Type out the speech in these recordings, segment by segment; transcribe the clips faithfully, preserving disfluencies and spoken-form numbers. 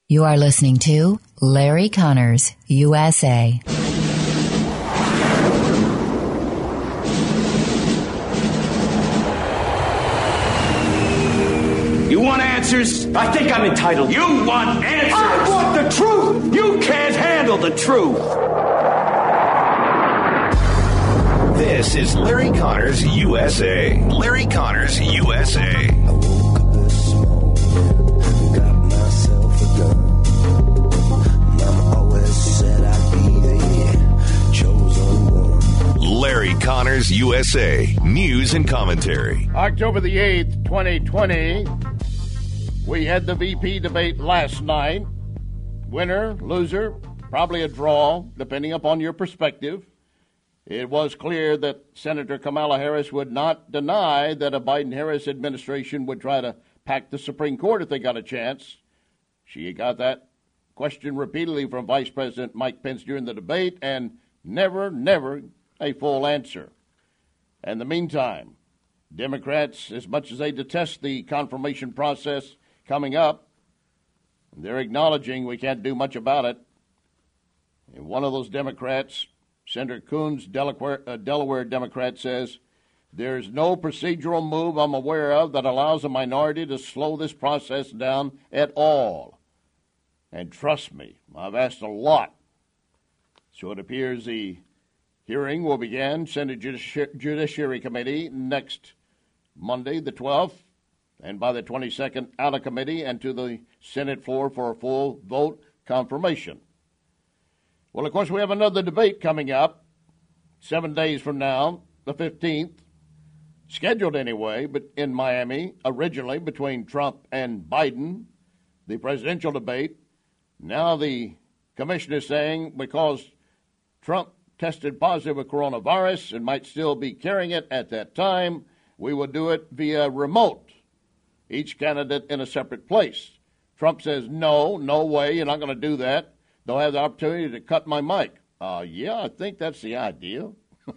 You are listening to Larry Connors, U S A. You want answers? I think I'm entitled. You want answers? I want the truth! You can't handle the truth! This is Larry Connors, U S A. Larry Connors, U S A. I woke up this morning, got myself a gun. Mama always said I'd be the chosen one. Larry Connors, U S A. News and commentary. October the eighth, twenty twenty. We had the V P debate last night. Winner, loser, probably a draw, depending upon your perspective. It was clear that Senator Kamala Harris would not deny that a Biden-Harris administration would try to pack the Supreme Court if they got a chance. She got that question repeatedly from Vice President Mike Pence during the debate, and never, never a full answer. In the meantime, Democrats, as much as they detest the confirmation process coming up, they're acknowledging we can't do much about it. And one of those Democrats, Senator Coons, Delaware, uh, Delaware Democrat, says, there's no procedural move I'm aware of that allows a minority to slow this process down at all. And trust me, I've asked a lot. So it appears the hearing will begin, Senate Judici- Judiciary Committee, next Monday, the twelfth, and by the twenty-second, out of committee and to the Senate floor for a full vote confirmation. Well, of course, we have another debate coming up seven days from now, the fifteenth, scheduled anyway, but in Miami, originally between Trump and Biden, the presidential debate. Now the commission is saying because Trump tested positive with coronavirus and might still be carrying it at that time, we will do it via remote, each candidate in a separate place. Trump says, no, no way, you're not going to do that. They'll have the opportunity to cut my mic. Uh, yeah, I think that's the idea.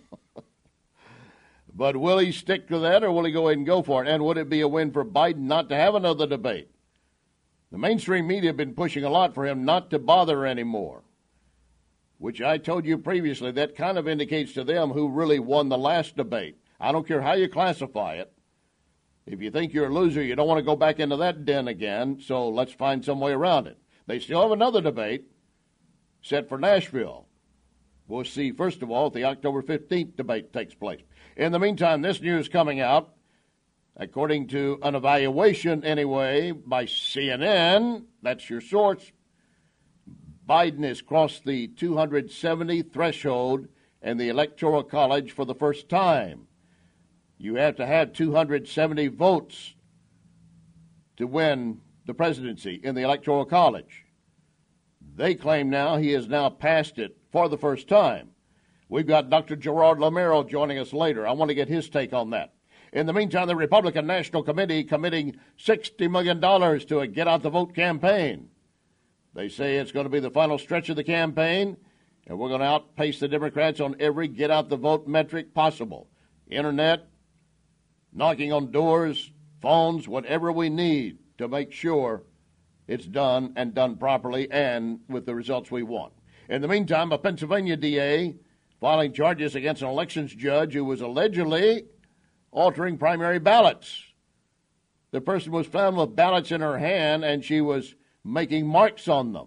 But will he stick to that, or will he go ahead and go for it? And would it be a win for Biden not to have another debate? The mainstream media have been pushing a lot for him not to bother anymore, which I told you previously, that kind of indicates to them who really won the last debate. I don't care how you classify it. If you think you're a loser, you don't want to go back into that den again, so let's find some way around it. They still have another debate set for Nashville. We'll see, first of all, if the October fifteenth debate takes place. In the meantime, this news coming out, according to an evaluation anyway by C N N, that's your source, Biden has crossed the two hundred seventy threshold in the Electoral College for the first time. You have to have two hundred seventy votes to win the presidency in the Electoral College. They claim now he has now passed it for the first time. We've got Doctor Gerard Lamero joining us later. I want to get his take on that. In the meantime, the Republican National Committee committing sixty million dollars to a get-out-the-vote campaign. They say it's going to be the final stretch of the campaign, and we're going to outpace the Democrats on every get-out-the-vote metric possible. Internet, knocking on doors, phones, whatever we need to make sure it's done and done properly and with the results we want. In the meantime, a Pennsylvania D A filing charges against an elections judge who was allegedly altering primary ballots. The person was found with ballots in her hand, and she was making marks on them.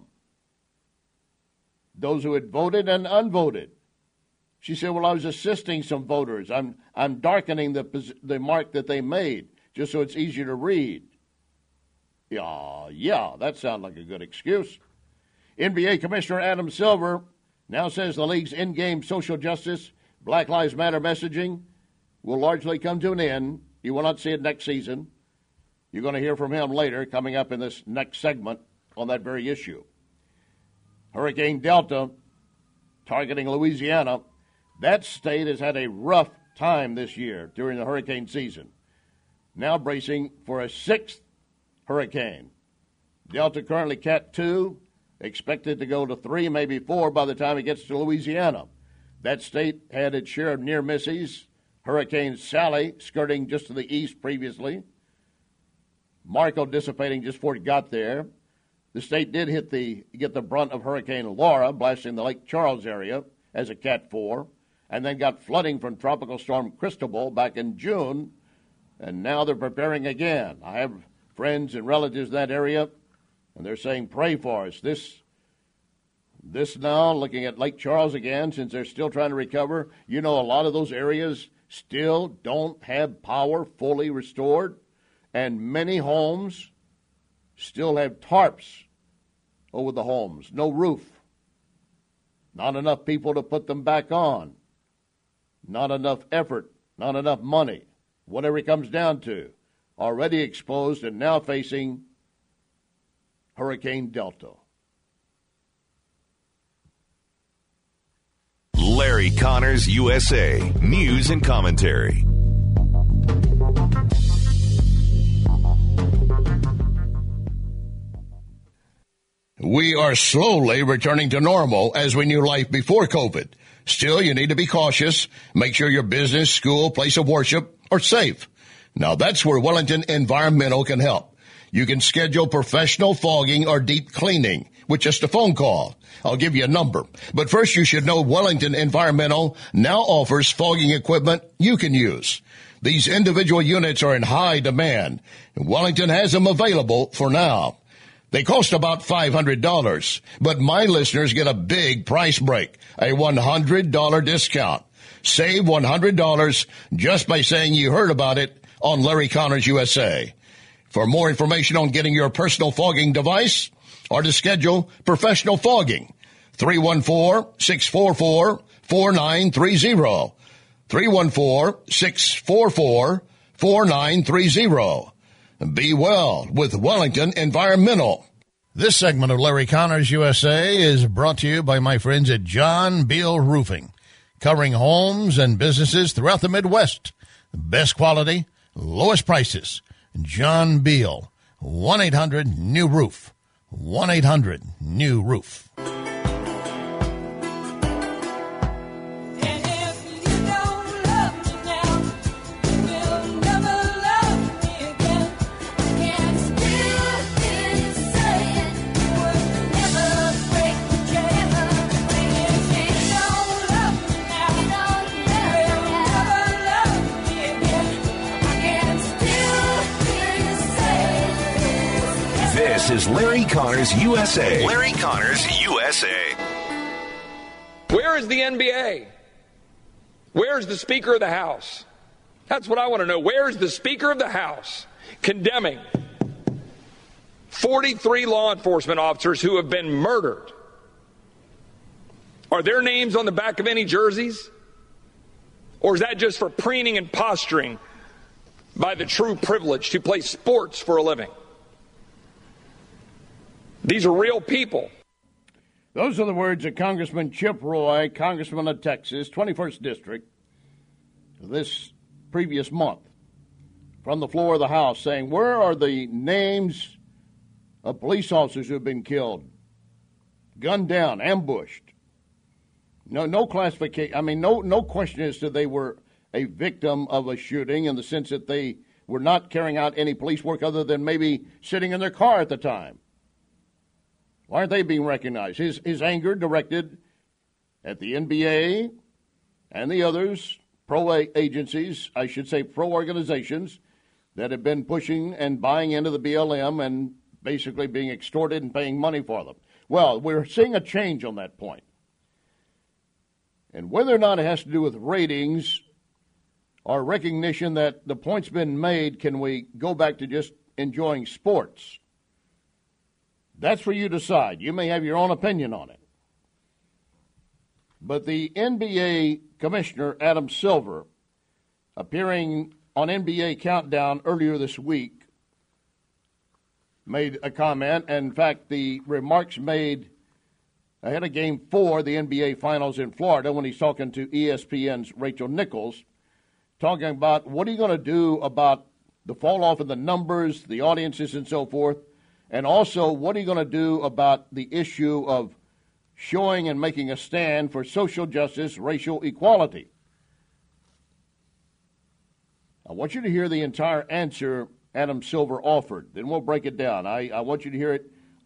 Those who had voted and unvoted. She said, well, I was assisting some voters. I'm I'm darkening the the mark that they made just so it's easier to read. Yeah, yeah, that sounds like a good excuse. N B A Commissioner Adam Silver now says the league's in-game social justice, Black Lives Matter messaging will largely come to an end. You will not see it next season. You're going to hear from him later, coming up in this next segment on that very issue. Hurricane Delta targeting Louisiana. That state has had a rough time this year during the hurricane season. Now bracing for a sixth hurricane. Delta currently Cat two, expected to go to three, maybe four by the time it gets to Louisiana. That state had its share of near misses. Hurricane Sally skirting just to the east previously. Marco dissipating just before it got there. The state did hit the get the brunt of Hurricane Laura, blasting the Lake Charles area as a Cat four, and then got flooding from Tropical Storm Cristobal back in June, and now they're preparing again. I have friends and relatives in that area, and they're saying, pray for us. This, this now, looking at Lake Charles again, since they're still trying to recover, you know, a lot of those areas still don't have power fully restored, and many homes still have tarps over the homes, no roof, not enough people to put them back on, not enough effort, not enough money, whatever it comes down to, already exposed and now facing Hurricane Delta. Larry Connors, U S A, News and Commentary. We are slowly returning to normal as we knew life before COVID. Still, you need to be cautious. Make sure your business, school, place of worship are safe. Now, that's where Wellington Environmental can help. You can schedule professional fogging or deep cleaning with just a phone call. I'll give you a number. But first, you should know Wellington Environmental now offers fogging equipment you can use. These individual units are in high demand, and Wellington has them available for now. They cost about five hundred dollars, but my listeners get a big price break, a one hundred dollars discount. Save one hundred dollars just by saying you heard about it on Larry Connors U S A. For more information on getting your personal fogging device or to schedule professional fogging, three one four, six four four, four nine three zero. three one four, six four four, four nine three zero. Be well with Wellington Environmental. This segment of Larry Connors U S A is brought to you by my friends at John Beal Roofing, covering homes and businesses throughout the Midwest. Best quality, lowest prices. John Beal, one eight hundred new roof. one eight hundred new roof. This is Larry Connors U S A. Larry Connors U S A. Where is the N B A? Where's the Speaker of the House? That's what I want to know. Where's the Speaker of the House condemning forty-three law enforcement officers who have been murdered? Are their names on the back of any jerseys? Or is that just for preening and posturing by the true privileged who play sports for a living? These are real people. Those are the words of Congressman Chip Roy, Congressman of Texas, twenty-first District, this previous month, from the floor of the House, saying, where are the names of police officers who have been killed, gunned down, ambushed? No, no classification. I mean, no, no question as to they were a victim of a shooting in the sense that they were not carrying out any police work other than maybe sitting in their car at the time. Why aren't they being recognized? His, his anger directed at the N B A and the others, pro-agencies, I should say pro-organizations, that have been pushing and buying into the B L M and basically being extorted and paying money for them. Well, we're seeing a change on that point. And whether or not it has to do with ratings or recognition that the point's been made, can we go back to just enjoying sports? That's for you to decide. You may have your own opinion on it. But the N B A commissioner, Adam Silver, appearing on N B A Countdown earlier this week, made a comment. And in fact, the remarks made ahead of Game four, the N B A Finals in Florida, when he's talking to E S P N's Rachel Nichols, talking about what are you going to do about the fall off in the numbers, the audiences, and so forth. And also, what are you going to do about the issue of showing and making a stand for social justice, racial equality? I want you to hear the entire answer Adam Silver offered. Then we'll break it down. I, I want you to hear it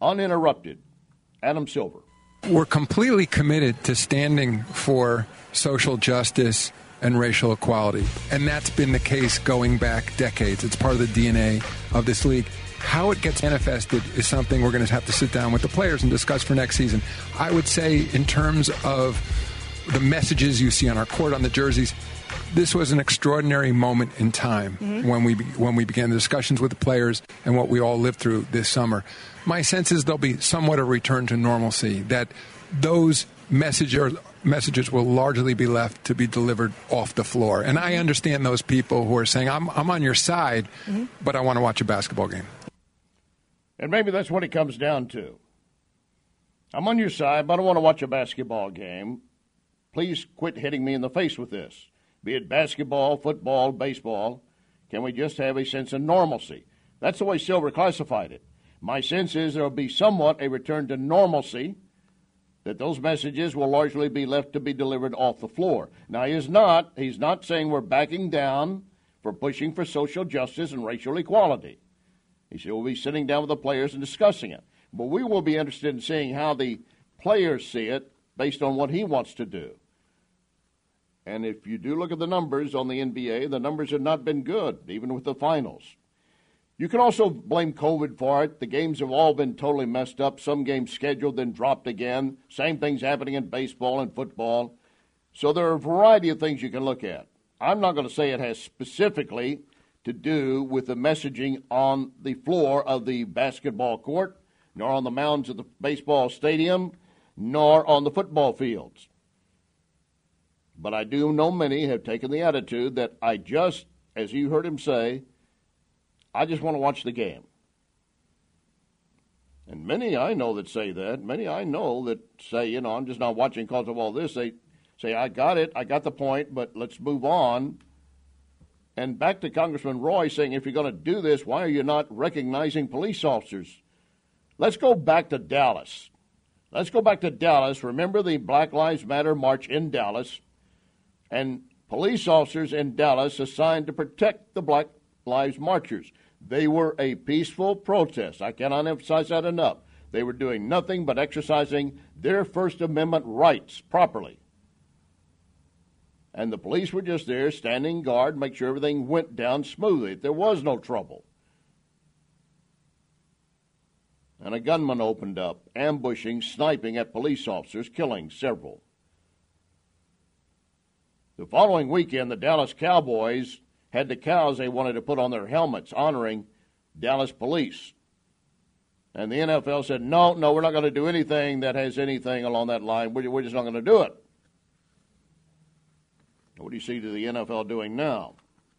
uninterrupted. Adam Silver. We're completely committed to standing for social justice and racial equality, and that's been the case going back decades. It's part of the D N A of this league. How it gets manifested is something we're going to have to sit down with the players and discuss for next season. I would say in terms of the messages you see on our court, on the jerseys, this was an extraordinary moment in time mm-hmm. when we when we began the discussions with the players and what we all lived through this summer. My sense is there'll be somewhat a return to normalcy, that those messages messages will largely be left to be delivered off the floor. And I understand those people who are saying, I'm, I'm on your side, mm-hmm. but I want to watch a basketball game. And maybe that's what it comes down to. I'm on your side, but I want to watch a basketball game. Please quit hitting me in the face with this. Be it basketball, football, baseball, can we just have a sense of normalcy? That's the way Silver classified it. My sense is there will be somewhat a return to normalcy, that those messages will largely be left to be delivered off the floor. Now, he is not, he's not saying we're backing down for pushing for social justice and racial equality. He said we'll be sitting down with the players and discussing it. But we will be interested in seeing how the players see it based on what he wants to do. And if you do look at the numbers on the N B A, the numbers have not been good, even with the finals. You can also blame COVID for it. The games have all been totally messed up. Some games scheduled, then dropped again. Same things happening in baseball and football. So there are a variety of things you can look at. I'm not going to say it has specifically to do with the messaging on the floor of the basketball court, nor on the mounds of the baseball stadium, nor on the football fields. But I do know many have taken the attitude that I just, as you heard him say, I just want to watch the game. And many I know that say that. Many I know that say, you know, I'm just not watching because of all this. They say, I got it, I got the point, but let's move on. And back to Congressman Roy saying, if you're going to do this, why are you not recognizing police officers? Let's go back to Dallas. Let's go back to Dallas. Remember the Black Lives Matter march in Dallas, and police officers in Dallas assigned to protect the Black Lives Marchers. They were a peaceful protest. I cannot emphasize that enough. They were doing nothing but exercising their First Amendment rights properly. And the police were just there standing guard, make sure everything went down smoothly. There was no trouble. And a gunman opened up, ambushing, sniping at police officers, killing several. The following weekend, the Dallas Cowboys had the cows they wanted to put on their helmets, honoring Dallas police. And the N F L said, no, no, we're not going to do anything that has anything along that line. We're, we're just not going to do it. What do you see to the N F L doing now?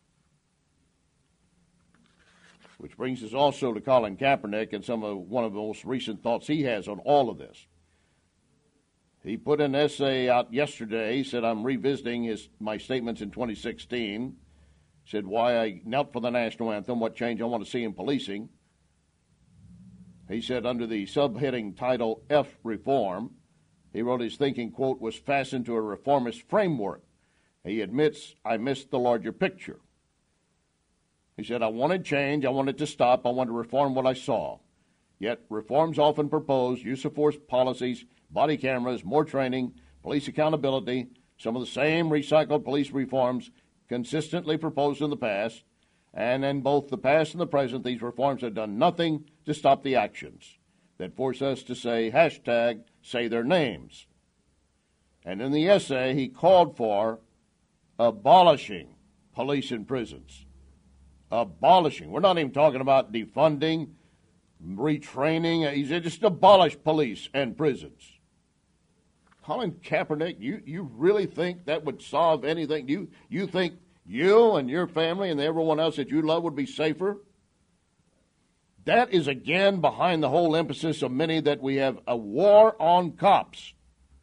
Which brings us also to Colin Kaepernick and some of one of the most recent thoughts he has on all of this. He put an essay out yesterday. He said, I'm revisiting his my statements in twenty sixteen. Said why I knelt for the national anthem, what change I want to see in policing. He said under the subheading title F Reform, he wrote his thinking, quote, was fastened to a reformist framework. He admits, I missed the larger picture. He said, I wanted change, I wanted to stop, I wanted to reform what I saw. Yet reforms often propose use of force policies, body cameras, more training, police accountability, some of the same recycled police reforms consistently proposed in the past, and in both the past and the present, these reforms have done nothing to stop the actions that force us to say, hashtag, say their names. And in the essay, he called for abolishing police and prisons. Abolishing. We're not even talking about defunding, retraining. He said just abolish police and prisons. Colin Kaepernick, you, you really think that would solve anything? You you think you and your family and everyone else that you love would be safer? That is again behind the whole emphasis of many that we have a war on cops.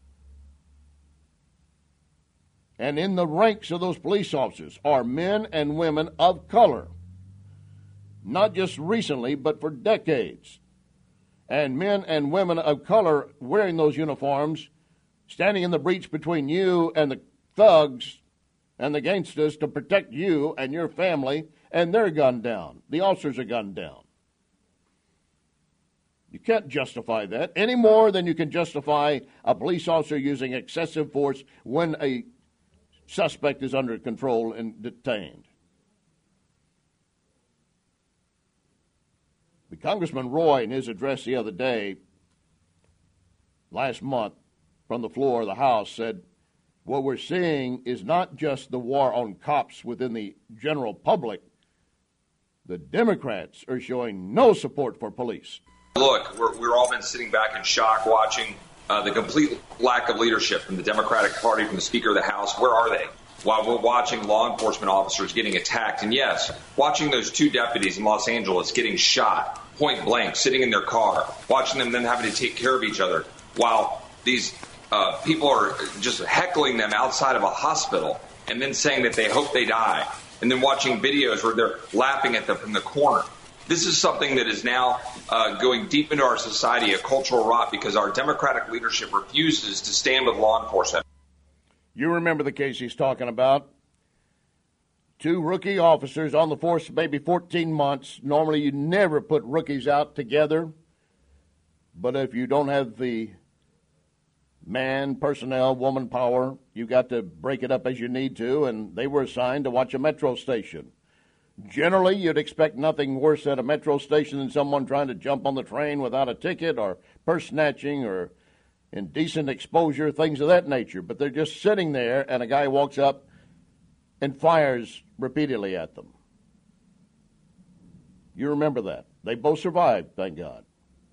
And in the ranks of those police officers are men and women of color. Not just recently, but for decades. And men and women of color wearing those uniforms, standing in the breach between you and the thugs and the gangsters to protect you and your family, and they're gunned down. The officers are gunned down. You can't justify that any more than you can justify a police officer using excessive force when a suspect is under control and detained. But Congressman Roy, in his address the other day, last month, from the floor of the House, said, what we're seeing is not just the war on cops within the general public. The Democrats are showing no support for police. Look, we're, we're all been sitting back in shock watching uh, the complete lack of leadership from the Democratic Party, from the Speaker of the House. Where are they? While we're watching law enforcement officers getting attacked. And yes, watching those two deputies in Los Angeles getting shot, point blank, sitting in their car, watching them then having to take care of each other while these uh, people are just heckling them outside of a hospital and then saying that they hope they die. And then watching videos where they're laughing at them from the corner. This is something that is now uh, going deep into our society, a cultural rot, because our Democratic leadership refuses to stand with law enforcement. You remember the case he's talking about. Two rookie officers on the force, maybe fourteen months. Normally you never put rookies out together. But if you don't have the man, personnel, woman power, you got to break it up as you need to, and they were assigned to watch a metro station. Generally, you'd expect nothing worse at a metro station than someone trying to jump on the train without a ticket, or purse snatching, or indecent exposure, things of that nature. But they're just sitting there, and a guy walks up and fires repeatedly at them. You remember that. They both survived, thank God.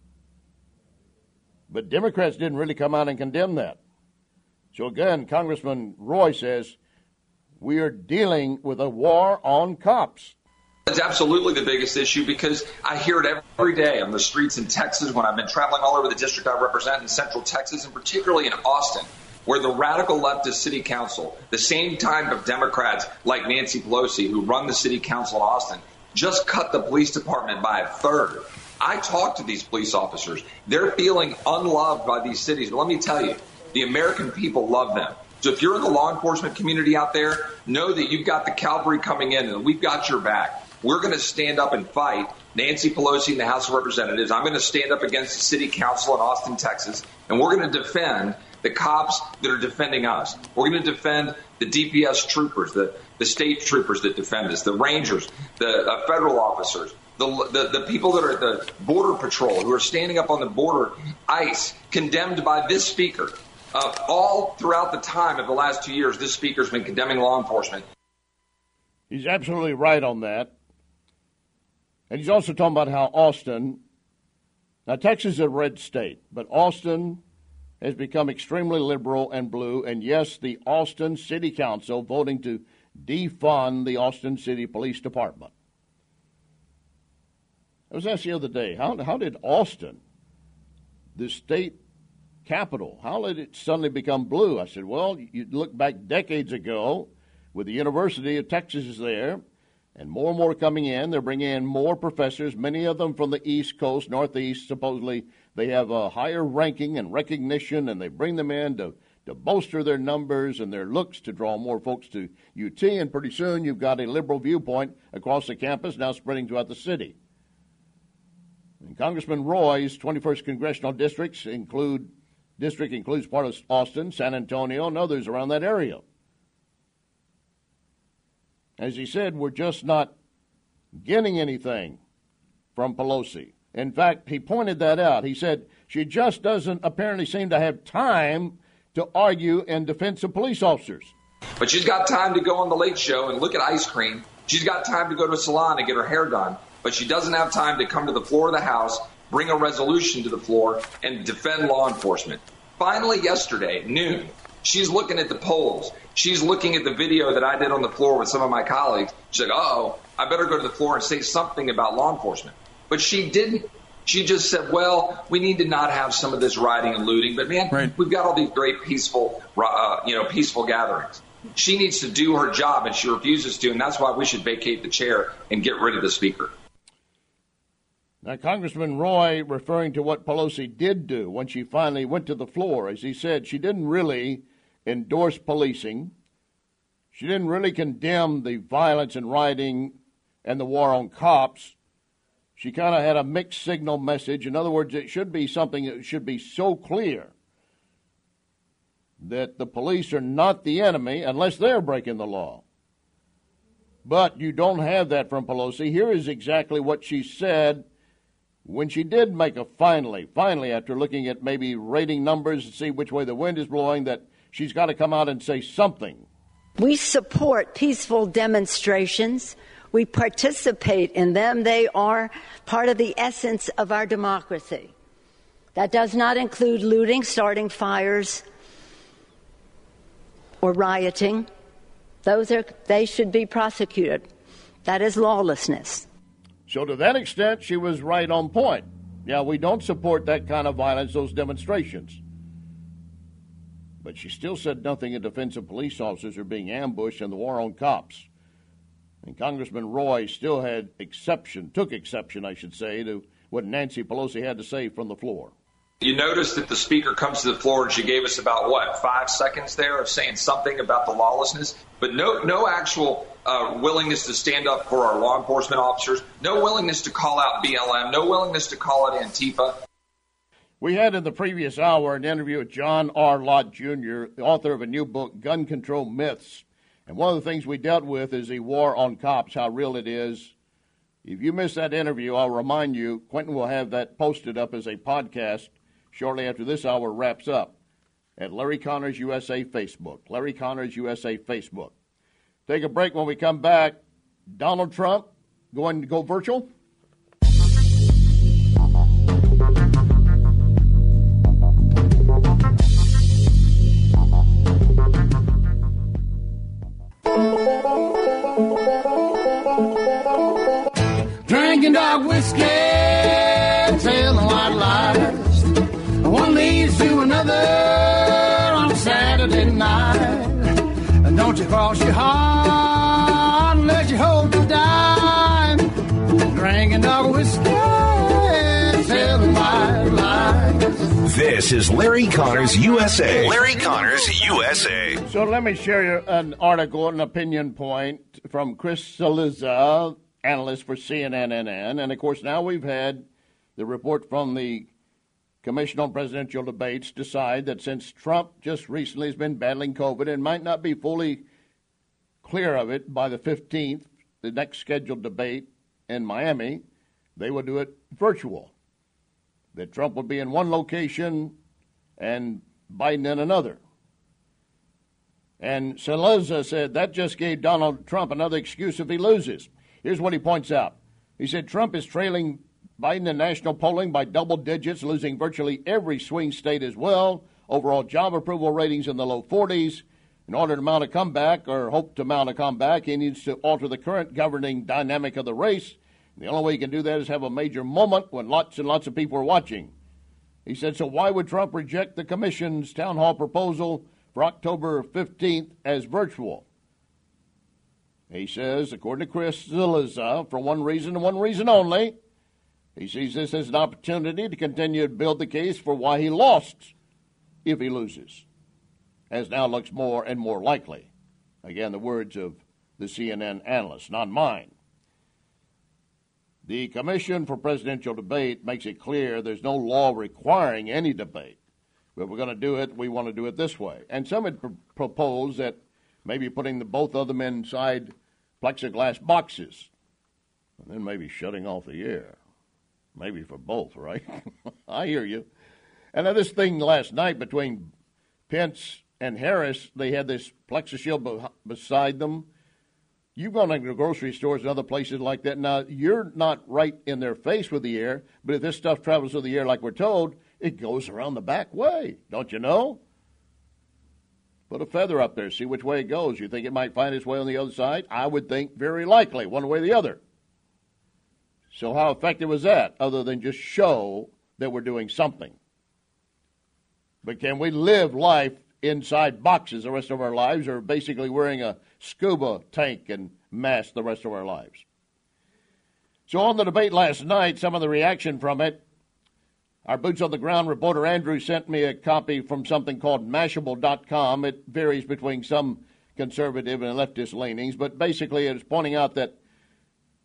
But Democrats didn't really come out and condemn that. So again, Congressman Roy says, we are dealing with a war on cops. It's absolutely the biggest issue, because I hear it every day on the streets in Texas when I've been traveling all over the district I represent in Central Texas, and particularly in Austin, where the radical leftist city council, the same type of Democrats like Nancy Pelosi who run the city council in Austin, just cut the police department by a third. I talk to these police officers. They're feeling unloved by these cities. But let me tell you, the American people love them. So if you're in the law enforcement community out there, know that you've got the cavalry coming in and we've got your back. We're going to stand up and fight Nancy Pelosi in the House of Representatives. I'm going to stand up against the city council in Austin, Texas, and we're going to defend the cops that are defending us. We're going to defend the D P S troopers, the, the state troopers that defend us, the rangers, the uh, federal officers, the, the, the people that are at the Border Patrol who are standing up on the border, ICE, condemned by this speaker. Uh, all throughout the time of the last two years, this speaker's been condemning law enforcement. He's absolutely right on that. And he's also talking about how Austin, now Texas is a red state, but Austin has become extremely liberal and blue. And yes, the Austin City Council voting to defund the Austin City Police Department. I was asked the other day, how, how did Austin, the state capital, how did it suddenly become blue? I said, well, you look back decades ago with the University of Texas is there, and more and more coming in. They're bringing in more professors, many of them from the East Coast, Northeast. Supposedly they have a higher ranking and recognition, and they bring them in to, to bolster their numbers and their looks to draw more folks to U T. And pretty soon you've got a liberal viewpoint across the campus now spreading throughout the city. And Congressman Roy's twenty-first congressional districts include district includes part of Austin, San Antonio, and others around that area. As he said, we're just not getting anything from Pelosi. In fact, he pointed that out. He said she just doesn't apparently seem to have time to argue in defense of police officers. But she's got time to go on the Late Show and look at ice cream. She's got time to go to a salon and get her hair done. But she doesn't have time to come to the floor of the House, bring a resolution to the floor, and defend law enforcement. Finally, yesterday, noon, she's looking at the polls. She's looking at the video that I did on the floor with some of my colleagues. She's like, uh-oh, I better go to the floor and say something about law enforcement. But she didn't. She just said, well, we need to not have some of this rioting and looting. But, man, right. We've got all these great peaceful, uh, you know, peaceful gatherings. She needs to do her job, and she refuses to, and that's why we should vacate the chair and get rid of the speaker. Now, Congressman Roy, referring to what Pelosi did do when she finally went to the floor, as he said, she didn't really endorse policing. She didn't really condemn the violence and rioting and the war on cops. she kind of had a mixed signal message. In other words, it should be something that should be so clear that the police are not the enemy unless they're breaking the law. But you don't have that from Pelosi. Here is exactly what she said when she did make a finally, finally, after looking at maybe rating numbers to see which way the wind is blowing, that she's got to come out and say something. We support peaceful demonstrations. We participate in them. They are part of the essence of our democracy. That does not include looting, starting fires, or rioting. Those are, they should be prosecuted. That is lawlessness. So to that extent, she was right on point. Yeah, we don't support that kind of violence, those demonstrations. But she still said nothing in defense of police officers who are being ambushed and the war on cops. And Congressman Roy still had exception, took exception, I should say, to what Nancy Pelosi had to say from the floor. You notice that the speaker comes to the floor and she gave us about, what, five seconds there of saying something about the lawlessness, but no no actual uh, willingness to stand up for our law enforcement officers, no willingness to call out B L M, no willingness to call out Antifa. We had in the previous hour an interview with John R. Lott Junior, the author of a new book, Gun Control Myths. And one of the things we dealt with is the war on cops, how real it is. If you missed that interview, I'll remind you, Quentin will have that posted up as a podcast shortly after this hour wraps up at Larry Connors U S A Facebook. Larry Connors U S A Facebook. Take a break. When we come back, Donald Trump going to go virtual? Drinking dog whiskey, telling white lies. One leads to another on Saturday night. And don't you cross your heart unless you hold the dime. Drinking dog whiskey, telling white lies. This is Larry Connors U S A. Larry Connors U S A. So let me share you an article, an opinion point from Chris Cillizza, analyst for C N N. And, of course, now we've had the report from the Commission on Presidential Debates decide that since Trump just recently has been battling COVID and might not be fully clear of it by the fifteenth, the next scheduled debate in Miami, they will do it virtual. That Trump would be in one location and Biden in another. And Cillizza said that just gave Donald Trump another excuse if he loses. Here's what he points out. He said Trump is trailing Biden in national polling by double digits, losing virtually every swing state as well. Overall job approval ratings in the low forties. In order to mount a comeback or hope to mount a comeback, he needs to alter the current governing dynamic of the race. The only way he can do that is have a major moment when lots and lots of people are watching. He said, so why would Trump reject the commission's town hall proposal for October fifteenth as virtual? He says, according to Chris Cillizza, for one reason and one reason only, he sees this as an opportunity to continue to build the case for why he lost if he loses, as now looks more and more likely. Again, the words of the C N N analyst, not mine. The Commission for Presidential Debate makes it clear there's no law requiring any debate. But if we're going to do it, we want to do it this way. And some had pr- proposed that maybe putting the both of them inside plexiglass boxes and then maybe shutting off the air. Maybe for both, right? I hear you. And now this thing last night between Pence and Harris, they had this plexi shield be- beside them. You've gone into grocery stores and other places like that. Now, you're not right in their face with the air, but if this stuff travels through the air like we're told, it goes around the back way. Don't you know? Put a feather up there, see which way it goes. You think it might find its way on the other side? I would think very likely, one way or the other. So how effective was that, other than just show that we're doing something? But can we live life inside boxes the rest of our lives, or basically wearing a scuba tank and mask the rest of our lives? So on the debate last night, some of the reaction from it, our boots-on-the-ground reporter Andrew sent me a copy from something called Mashable dot com. It varies between some conservative and leftist leanings, but basically it is pointing out that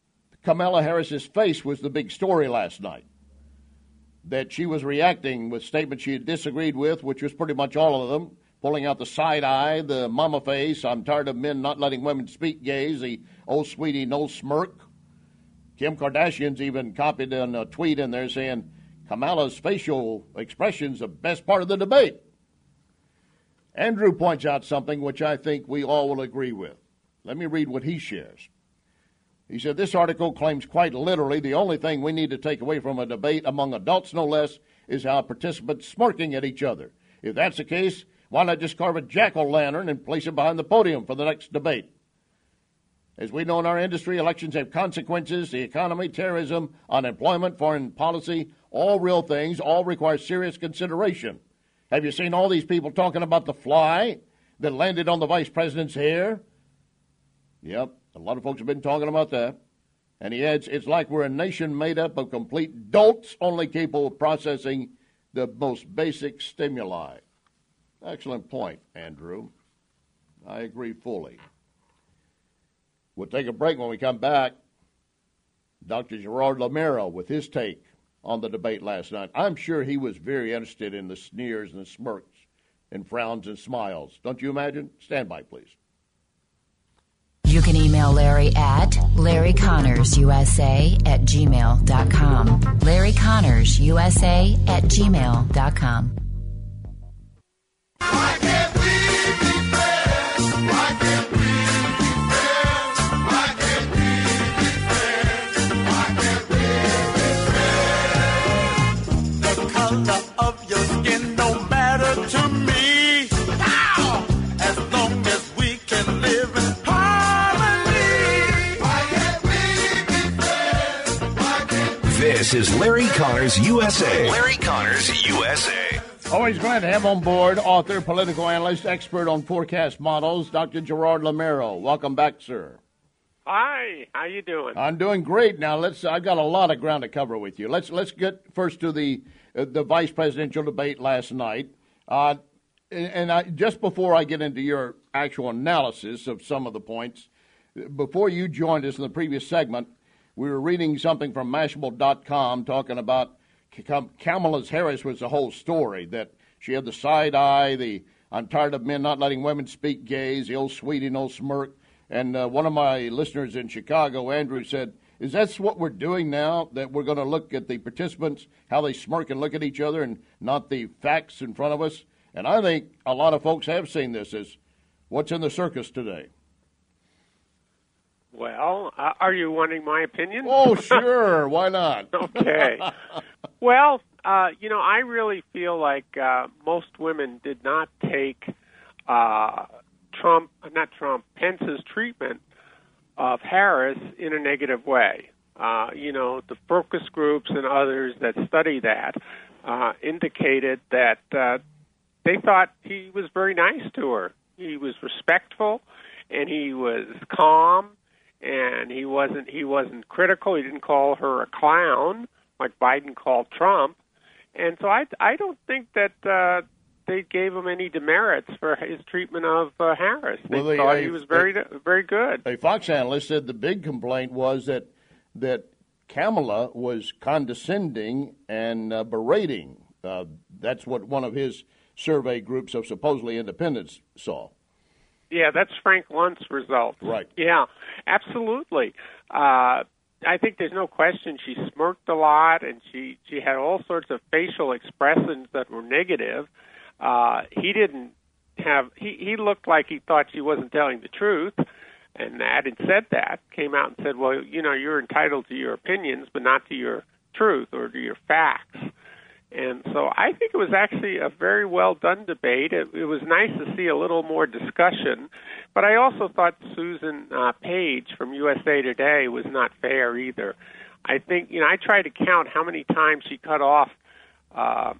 Kamala Harris's face was the big story last night. That she was reacting with statements she had disagreed with, which was pretty much all of them, pulling out the side eye, the mama face, I'm tired of men not letting women speak gaze, the oh sweetie, no smirk. Kim Kardashian's even copied in a tweet in there saying Kamala's facial expression's the best part of the debate. Andrew points out something which I think we all will agree with. Let me read what he shares. He said, this article claims quite literally the only thing we need to take away from a debate among adults, no less, is how participants smirking at each other. If that's the case, why not just carve a jack-o'-lantern and place it behind the podium for the next debate? As we know in our industry, elections have consequences. The economy, terrorism, unemployment, foreign policy, all real things, all require serious consideration. Have you seen all these people talking about the fly that landed on the vice president's hair? Yep, a lot of folks have been talking about that. And he adds, it's like we're a nation made up of complete dolts, only capable of processing the most basic stimuli. Excellent point, Andrew. I agree fully. We'll take a break. When we come back, Doctor Gerard Lameiro with his take on the debate last night. I'm sure he was very interested in the sneers and the smirks and frowns and smiles. Don't you imagine? Stand by, please. You can email Larry at Larry Connors U S A at gmail dot com. Larry Connors U S A at gmail dot com. Why can't we be friends? Why can't we be friends? Why can't we be friends? Why can't we be friends? The color of your skin don't matter to me. Now, as long as we can live in harmony. Why can't we be friends? Why can't we? This is Larry Connors U S A. Larry Connors U S A. Always glad to have on board author, political analyst, expert on forecast models, Doctor Gerard Lameiro. Welcome back, sir. Hi, how you doing? I'm doing great. Now let's. I've got a lot of ground to cover with you. Let's let's get first to the uh, the vice presidential debate last night. Uh, and and I, just before I get into your actual analysis of some of the points, before you joined us in the previous segment, we were reading something from Mashable dot com talking about Kamala Harris was the whole story, that she had the side eye, the I'm tired of men not letting women speak gaze, the old sweetie, no smirk. And uh, one of my listeners in Chicago, Andrew, said, is that what we're doing now, that we're going to look at the participants, how they smirk and look at each other and not the facts in front of us? And I think a lot of folks have seen this as what's in the circus today. Well, uh, are you wanting my opinion? Oh, sure. Why not? Okay. Well, uh, you know, I really feel like uh, most women did not take uh, Trump, not Trump, Pence's treatment of Harris in a negative way. Uh, you know, the focus groups and others that study that uh, indicated that uh, they thought he was very nice to her. He was respectful, and he was calm. And he wasn't he wasn't critical. He didn't call her a clown like Biden called Trump. And so I, I don't think that uh, they gave him any demerits for his treatment of uh, Harris. They well, they, thought a, he was very a, very good. A Fox analyst said the big complaint was that that Kamala was condescending and uh, berating. Uh, that's what one of his survey groups of supposedly independents saw. Yeah, that's Frank Lunt's result. Right. Yeah, absolutely. Uh, I think there's no question she smirked a lot, and she, she had all sorts of facial expressions that were negative. Uh, he didn't have, he, he looked like he thought she wasn't telling the truth, and that and said that, came out and said, well, you know, you're entitled to your opinions, but not to your truth or to your facts. And so I think it was actually a very well done debate. It, it was nice to see a little more discussion. But I also thought Susan uh, Page from U S A Today was not fair either. I think, you know, I tried to count how many times she cut off uh,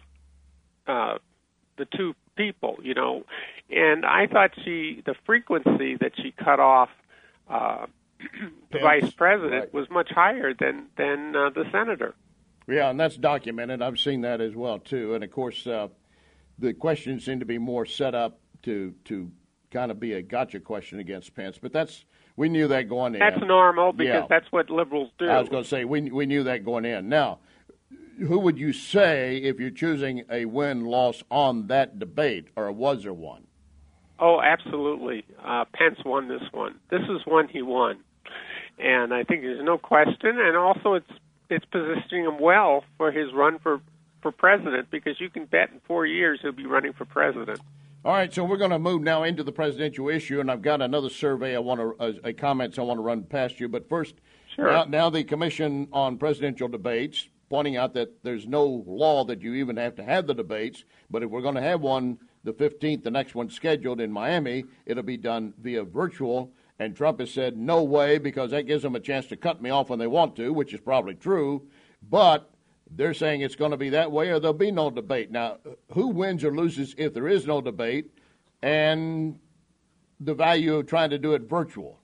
uh, the two people, you know, and I thought she, the frequency that she cut off uh, the Pence, vice president right. was much higher than, than uh, the senator. Yeah, and that's documented. I've seen that as well, too. And, of course, uh, the questions seem to be more set up to to kind of be a gotcha question against Pence. But that's We knew that going in. That's normal because Yeah. that's what liberals do. I was going to say, we we knew that going in. Now, who would you say if you're choosing a win-loss on that debate, or was there one? Oh, absolutely. Uh, Pence won this one. This is one he won. And I think there's no question. And also it's it's positioning him well for his run for, for president, because you can bet in four years he'll be running for president. All right, so we're going to move now into the presidential issue, and I've got another survey I want to, uh, a comments I want to run past you. But first, Sure. now, now the Commission on Presidential Debates pointing out that there's no law that you even have to have the debates, but if we're going to have one the fifteenth, the next one scheduled in Miami, it'll be done via virtual. And Trump has said, no way, because that gives them a chance to cut me off when they want to, which is probably true. But they're saying it's going to be that way or there'll be no debate. Now, who wins or loses if there is no debate, and the value of trying to do it virtual?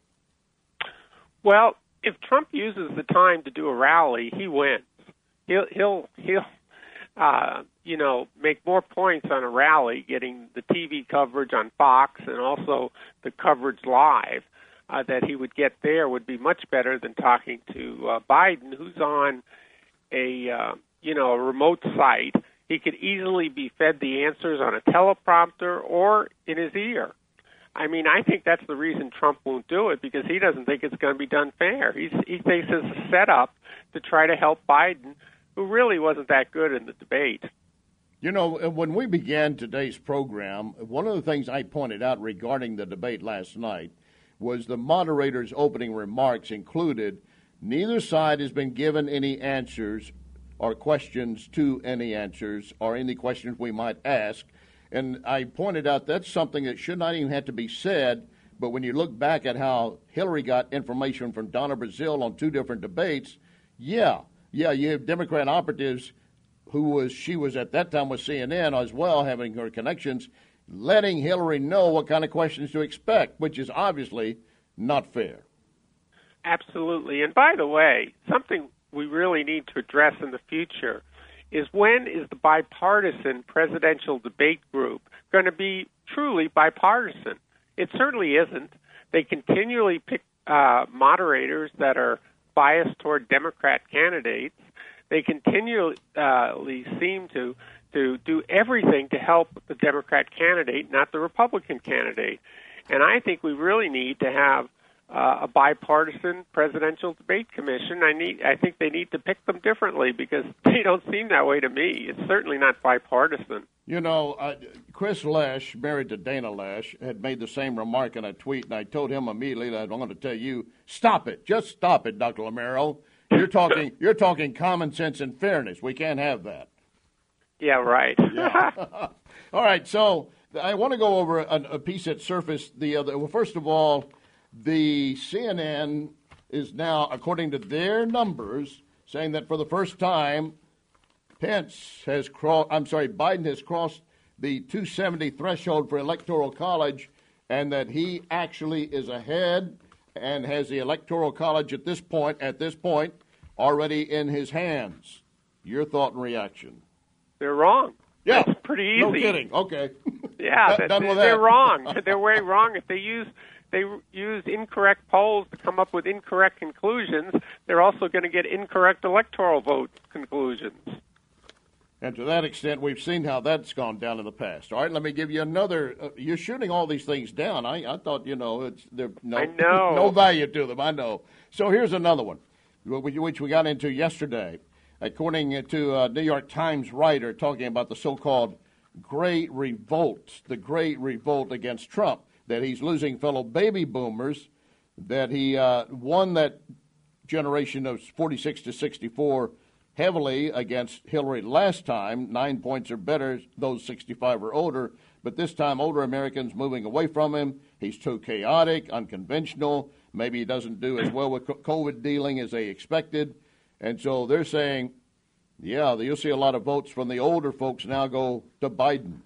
Well, if Trump uses the time to do a rally, he wins. He'll, he'll, he'll uh, you know, make more points on a rally, getting the T V coverage on Fox and also the coverage live uh, that he would get there would be much better than talking to uh, Biden, who's on a, uh, you know, a remote site. He could easily be fed the answers on a teleprompter or in his ear. I mean, I think that's the reason Trump won't do it, because he doesn't think it's going to be done fair. He's, he thinks it's a setup to try to help Biden, who really wasn't that good in the debate. You know, when we began today's program, one of the things I pointed out regarding the debate last night was the moderator's opening remarks included, neither side has been given any answers or questions to any answers or any questions we might ask. And I pointed out that's something that should not even have to be said, but when you look back at how Hillary got information from Donna Brazile on two different debates, yeah, yeah, you have Democrat operatives who was, she was at that time with C N N as well, having her connections, letting Hillary know what kind of questions to expect, which is obviously not fair. Absolutely. And by the way, something we really need to address in the future is, when is the bipartisan presidential debate group going to be truly bipartisan? It certainly isn't. They continually pick uh, moderators that are biased toward Democrat candidates. They continually seem to to do everything to help the Democrat candidate, not the Republican candidate. And I think we really need to have uh, a bipartisan presidential debate commission. I need. I think they need to pick them differently, because they don't seem that way to me. It's certainly not bipartisan. You know, uh, Chris Lesh, married to Dana Lesh, had made the same remark in a tweet, and I told him immediately that I'm going to tell you, stop it. Just stop it, Doctor Lamero. You're talking you're talking common sense and fairness. We can't have that. Yeah, right. Yeah. All right, so I want to go over a, a piece that surfaced the other. Well, first of all, the C N N is now, according to their numbers, saying that for the first time, Pence has crossed, I'm sorry, Biden has crossed the two seventy threshold for Electoral College, and that he actually is ahead and has the Electoral College at this point, at this point, already in his hands. Your thought and reaction? They're wrong. Yeah. That's pretty easy. No kidding. Okay. Yeah, Done that, with they're that. wrong. They're way wrong. If they use they use incorrect polls to come up with incorrect conclusions, they're also going to get incorrect electoral vote conclusions. And to that extent, we've seen how that's gone down in the past. All right, let me give you another. Uh, you're shooting all these things down. I, I thought, you know, it's there no I know. no value to them. I know. So here's another one, which we got into yesterday. According to a New York Times writer talking about the so-called Great Revolt, the Great Revolt against Trump, that he's losing fellow baby boomers, that he uh, won that generation of forty-six to sixty-four heavily against Hillary last time. Nine points or better, those sixty-five or older. But this time, older Americans moving away from him. He's too chaotic, unconventional. Maybe he doesn't do as well with COVID dealing as they expected. And so they're saying, yeah, you'll see a lot of votes from the older folks now go to Biden.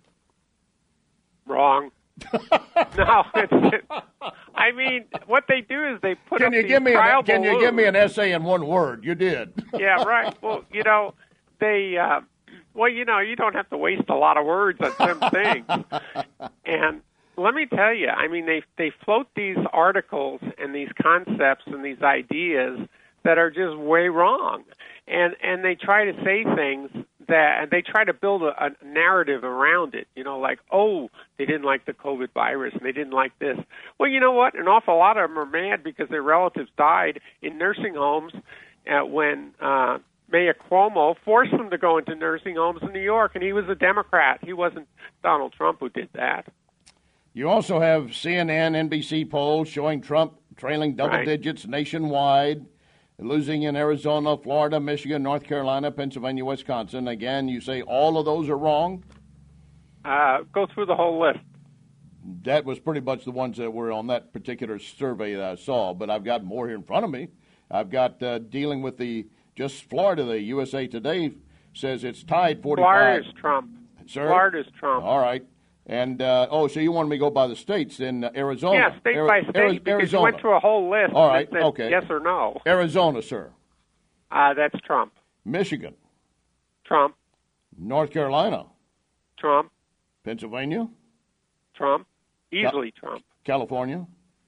Wrong. No, it's, I mean, what they do is they put Can up you these give me trial an, Can you balloons. give me an essay in one word? You did. Yeah, right. Well, you know, they, uh, well, you know, you don't have to waste a lot of words on some things. And let me me tell you, I mean, they they float these articles and these concepts and these ideas that are just way wrong, and and they try to say things that, and they try to build a, a narrative around it. You know, like, oh, they didn't like the COVID virus and they didn't like this. Well, you know what? An awful lot of them are mad because their relatives died in nursing homes uh, when uh, Mayor Cuomo forced them to go into nursing homes in New York, and he was a Democrat. He wasn't Donald Trump who did that. You also have C N N, N B C polls showing Trump trailing double Right. digits nationwide, losing in Arizona, Florida, Michigan, North Carolina, Pennsylvania, Wisconsin. Again, you say all of those are wrong? Uh, go through the whole list. That was pretty much the ones that were on that particular survey that I saw, but I've got more here in front of me. I've got uh, dealing with the, just Florida, the U S A Today says it's tied forty-five. Florida's Trump. Sir? Florida's Trump. All right. And, uh, oh, so you wanted me to go by the states in uh, Arizona? Yeah, state Ari- by state, Ari- because Arizona. you went through a whole list. All right, and said okay. Yes or no. Arizona, sir. Uh, that's Trump. Michigan. Trump. North Carolina. Trump. Pennsylvania. Trump. Easily Trump. California.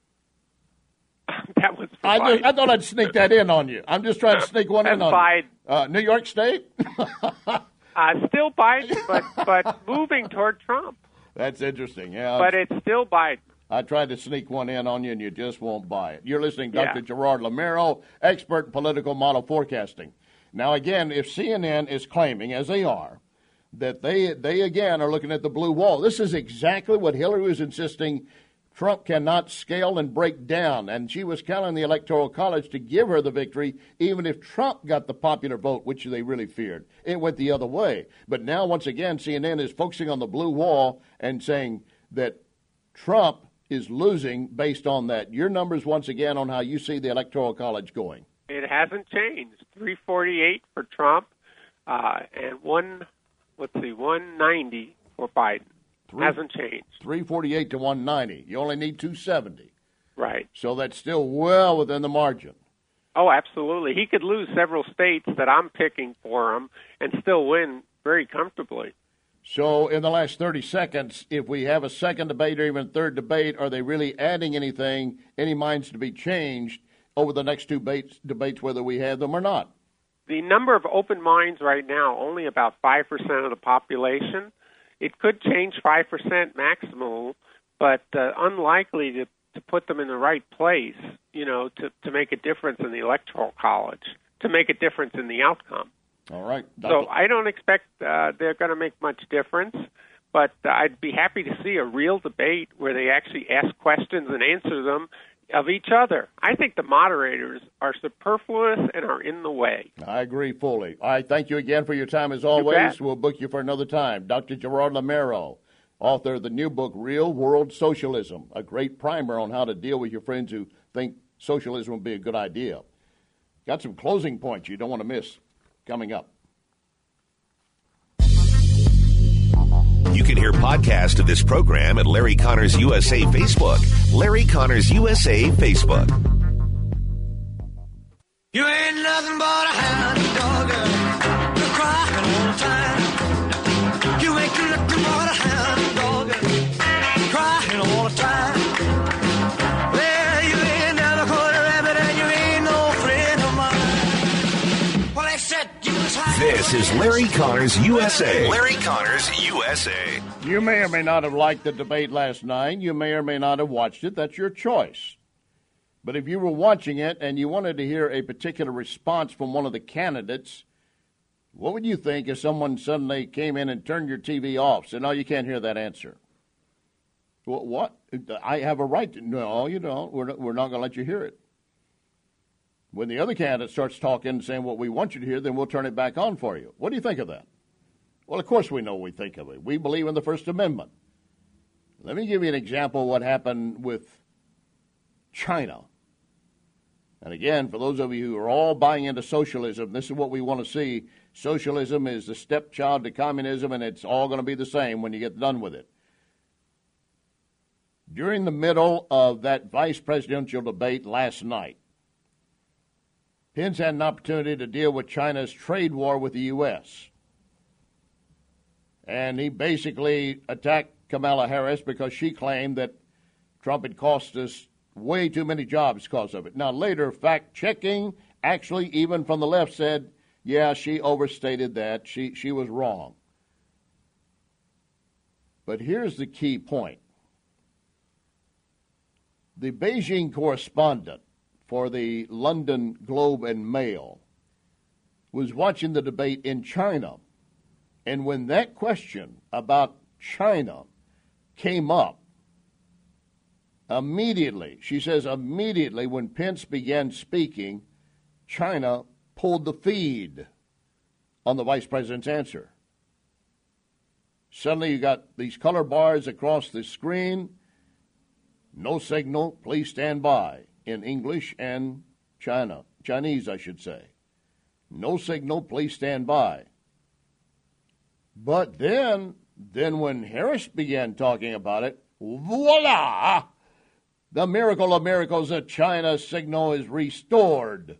That was I, Biden. just, I thought I'd sneak that in on you. I'm just trying to sneak one in That's on Biden. you. Uh, New York State? Uh, still Biden, but but moving toward Trump. That's interesting. Yeah, But it's still Biden. I tried to sneak one in on you, and you just won't buy it. You're listening to Doctor Yeah. Gerard Lamero, expert in political model forecasting. Now, again, if C N N is claiming, as they are, that they, they again, are looking at the blue wall, this is exactly what Hillary was insisting Trump cannot scale and break down. And she was counting the Electoral College to give her the victory, even if Trump got the popular vote, which they really feared. It went the other way. But now, once again, C N N is focusing on the blue wall and saying that Trump is losing based on that. Your numbers, once again, on how you see the Electoral College going. It hasn't changed. three forty-eight for Trump, uh, and one, let's see, one ninety for Biden. Three, hasn't changed. three forty-eight to one ninety. You only need two seventy. Right. So that's still well within the margin. Oh, absolutely. He could lose several states that I'm picking for him and still win very comfortably. So in the last thirty seconds, if we have a second debate or even third debate, are they really adding anything, any minds to be changed over the next two debates, debates whether we have them or not? The number of open minds right now, only about five percent of the population. It could change five percent maximum, but uh, unlikely to, to put them in the right place, you know, to, to make a difference in the Electoral College, to make a difference in the outcome. All right. So I don't expect uh, they're going to make much difference, but uh, I'd be happy to see a real debate where they actually ask questions and answer them of each other. I think the moderators are superfluous and are in the way. I agree fully. All right, thank you again for your time as always. bet. We'll book you for another time. Doctor Gerard Lamero, author of the new book, Real World Socialism, a great primer on how to deal with your friends who think socialism would be a good idea. Got some closing points you don't want to miss coming up. You can hear podcasts of this program at Larry Connors U S A Facebook. Larry Connors U S A Facebook. You ain't nothing but a hound dog, girl. You're crying all the time. You ain't nothing but a hound dog, girl. Crying all the time. Well, you ain't never caught a rabbit and you ain't no friend of mine. Well, they said you was high. This is Larry Connors U S A. Larry Connors U S A. You may or may not have liked the debate last night. You may or may not have watched it. That's your choice. But if you were watching it and you wanted to hear a particular response from one of the candidates, what would you think if someone suddenly came in and turned your T V off? Said, no, you can't hear that answer. Well, what? I have a right to. No, you don't. We're not, we're not going to let you hear it. When the other candidate starts talking and saying what we want you to hear, then we'll turn it back on for you. What do you think of that? Well, of course we know what we think of it. We believe in the First Amendment. Let me give you an example of what happened with China. And again, for those of you who are all buying into socialism, this is what we want to see. Socialism is the stepchild to communism, and it's all going to be the same when you get done with it. During the middle of that vice presidential debate last night, Pence had an opportunity to deal with China's trade war with the U S And he basically attacked Kamala Harris because she claimed that Trump had cost us way too many jobs because of it. Now, later, fact-checking, actually, even from the left, said, yeah, she overstated that. She, she was wrong. But here's the key point. The Beijing correspondent for the London Globe and Mail was watching the debate in China. And when that question about China came up, immediately, she says immediately when Pence began speaking, China pulled the feed on the vice president's answer. Suddenly you got these color bars across the screen. No signal, please stand by, in English and China, Chinese, I should say. No signal, please stand by. But then, then when Harris began talking about it, voila! The miracle of miracles, the China signal is restored.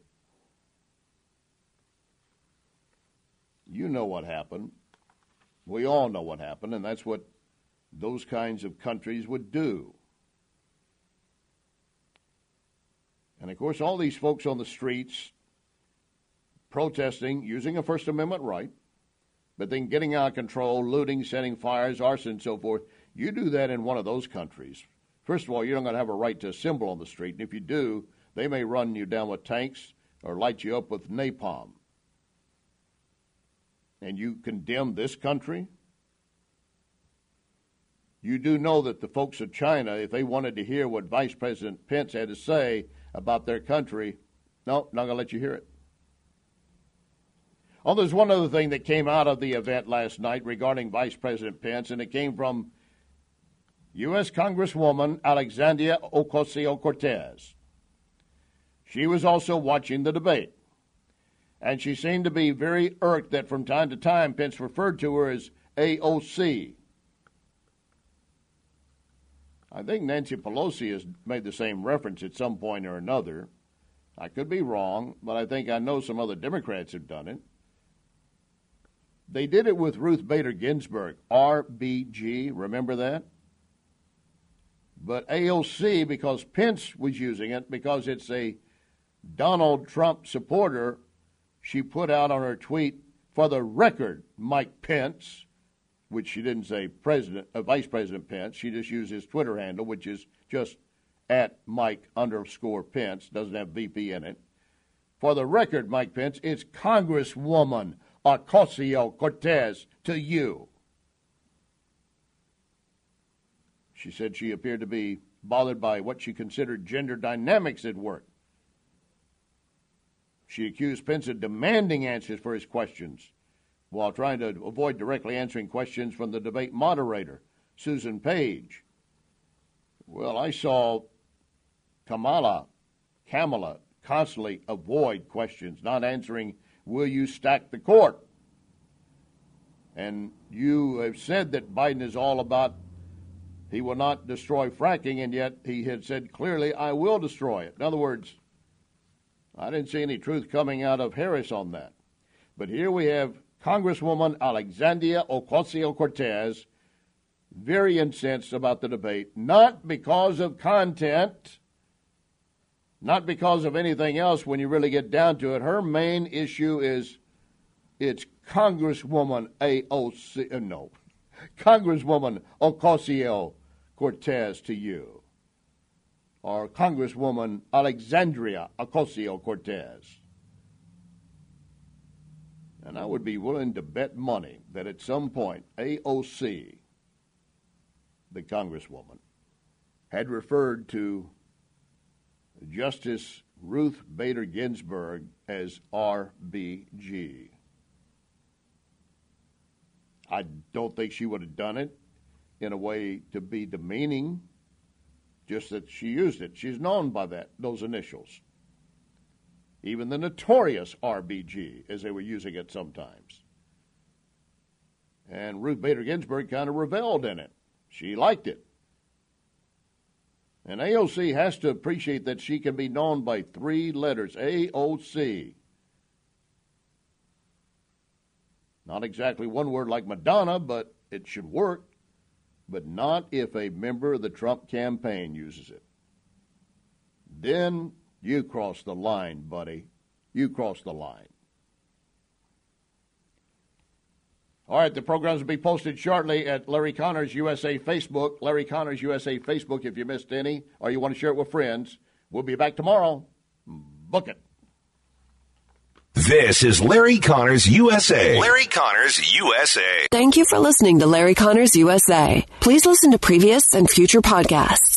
You know what happened. We all know what happened, and that's what those kinds of countries would do. And, of course, all these folks on the streets protesting, using a First Amendment right, but then getting out of control, looting, setting fires, arson, and so forth, you do that in one of those countries. First of all, you're not going to have a right to assemble on the street, and if you do, they may run you down with tanks or light you up with napalm. And you condemn this country? You do know that the folks of China, if they wanted to hear what Vice President Pence had to say about their country, no, not going to let you hear it. Oh, there's one other thing that came out of the event last night regarding Vice President Pence, and it came from U S Congresswoman Alexandria Ocasio-Cortez. She was also watching the debate, and she seemed to be very irked that from time to time Pence referred to her as A O C. I think Nancy Pelosi has made the same reference at some point or another. I could be wrong, but I think I know some other Democrats have done it. They did it with Ruth Bader Ginsburg, R B G, remember that? But A O C, because Pence was using it, because it's a Donald Trump supporter, she put out on her tweet, for the record, Mike Pence, which she didn't say President, uh, Vice President Pence. She just used his Twitter handle, which is just at Mike underscore Pence, doesn't have V P in it. For the record, Mike Pence, it's Congresswoman Ocasio-Cortez to you. She said she appeared to be bothered by what she considered gender dynamics at work. She accused Pence of demanding answers for his questions while trying to avoid directly answering questions from the debate moderator, Susan Page. Well, I saw Kamala, Kamala constantly avoid questions, not answering, will you stack the court? And you have said that Biden is all about he will not destroy fracking, and yet he had said clearly, I will destroy it. In other words, I didn't see any truth coming out of Harris on that. But here we have Congresswoman Alexandria Ocasio-Cortez very incensed about the debate, not because of content, not because of anything else when you really get down to it. Her main issue is it's Congresswoman A O C, uh, no, Congresswoman Ocasio-Cortez to you, or Congresswoman Alexandria Ocasio-Cortez. And I would be willing to bet money that at some point A O C, the Congresswoman, had referred to Justice Ruth Bader Ginsburg as R B G. I don't think she would have done it in a way to be demeaning, just that she used it. She's known by that, those initials. Even the notorious R B G, as they were using it sometimes. And Ruth Bader Ginsburg kind of reveled in it. She liked it. And A O C has to appreciate that she can be known by three letters, A O C. Not exactly one word like Madonna, but it should work. but not if a member of the Trump campaign uses it. Then you cross the line, buddy. You cross the line. All right, the programs will be posted shortly at Larry Connors U S A Facebook. Larry Connors U S A Facebook if you missed any or you want to share it with friends. We'll be back tomorrow. Book it. This is Larry Connors U S A. Larry Connors U S A. Thank you for listening to Larry Connors U S A. Please listen to previous and future podcasts